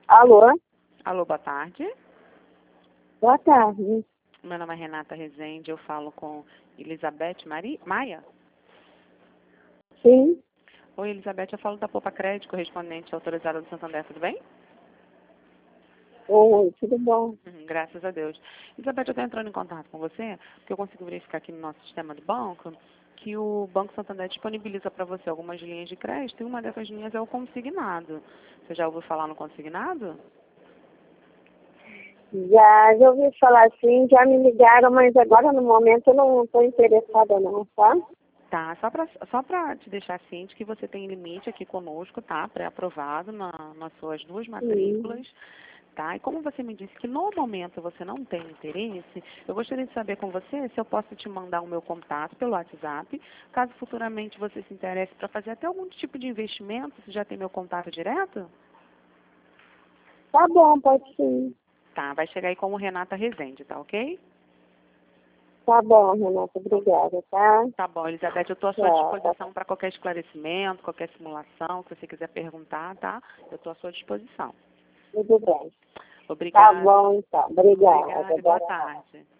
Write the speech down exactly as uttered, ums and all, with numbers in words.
Alô? Alô, boa tarde. Boa tarde. Meu nome é Renata Rezende, eu falo com Elizabeth Mari... Maia. Sim. Oi, Elizabeth, eu falo da Poupa Crédito, correspondente autorizada do Santander, tudo bem? Oi, tudo bom? Uhum, graças a Deus. Elizabeth, eu estou entrando em contato com você, porque eu consigo verificar aqui no nosso sistema do banco que o Banco Santander disponibiliza para você algumas linhas de crédito e uma dessas linhas é o consignado. Você já ouviu falar no consignado? Já, já ouvi falar assim, já me ligaram, mas agora no momento eu não estou interessada não, tá? Tá, só para só para te deixar ciente que você tem limite aqui conosco, tá? Pré-aprovado na, nas suas duas Sim. matrículas, tá? E como você me disse que no momento você não tem interesse, eu gostaria de saber com você se eu posso te mandar o meu contato pelo WhatsApp, caso futuramente você se interesse para fazer até algum tipo de investimento, você já tem meu contato direto? Tá bom, pode sim. Tá, vai chegar aí como Renata Rezende, tá ok? Tá bom, Renata, obrigada, tá? Tá bom, Elizabeth, eu estou à sua Tchau. disposição para qualquer esclarecimento, qualquer simulação, que você quiser perguntar, tá? Eu estou à sua disposição. Tudo bem. Tá Obrigada. bom, então. Obrigada. Obrigada e boa tarde.